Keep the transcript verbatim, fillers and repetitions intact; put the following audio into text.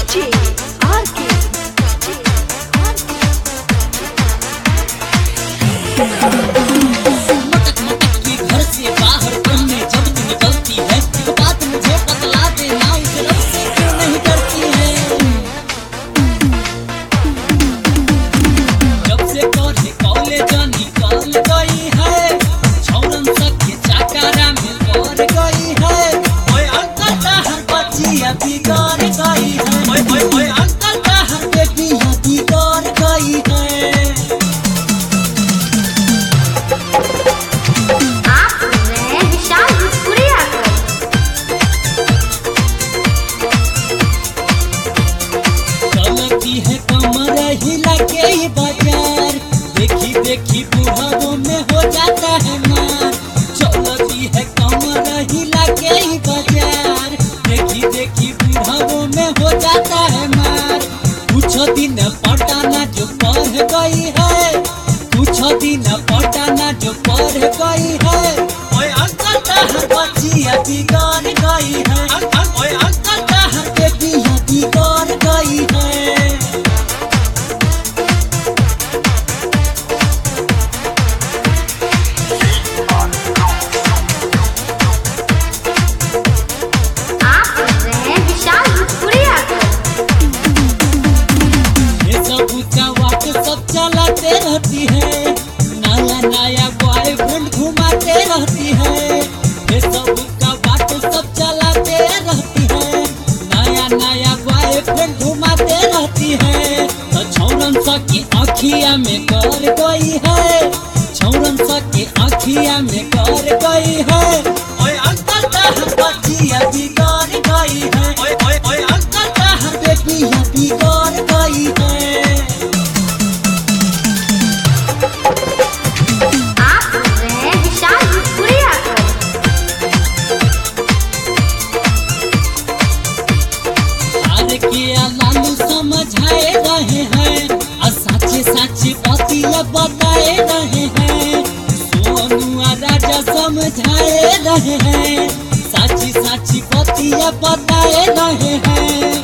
जे आर के मटक मटक के घर से बाहर तुमने जब तुम निकलती है एक बात मुझे बतला देना उस रब से क्यों नहीं डरती है। जब से कॉलेज कॉलेज निकल गई है छौरन सके चाकारा में कर गई है। ओए अंकल का हर बच्चिया बिगड़ गई है। ओए ओए ओए अंकल का हर बेटिया बिगड़ गई है। है कमर हिला के ही बाजार देखी देखी बुढ़ाओं में हो जाता है मार। चलती है कमर हिला के ही बाजार देखी देखी बुढ़ाओं में हो जाता है मार। कुछ दिन पटाना जो पढ़ गई है कुछ दिन पटाना जो पढ़ गई है। ओए अंकल का हर बच्चिया बिगड़ गई है। ओए अंकल का हर बेटिया बिगड़ गई है। सब चलाते रहती है नया नया बॉयफ्रेंड घुमाते रहती है। ये सब का बात सब चलाते रहती है नया नया बॉयफ्रेंड घुमाते रहती है। तो छौरन सा की आँखिया में कर गई है छौरन सा की आँखिया में कर गई है। ओए अंकल का हर बच्चिया बिगड़ गई है। ओए ओए ओए अंकल का हर बेटिया बिगड़ गई है। किया लालू समझाए रहे हैं और साचे साचे बातियां बताए रहे हैं। सोनू राजा समझाए रहे हैं साची साची बातियां बताए रहे हैं।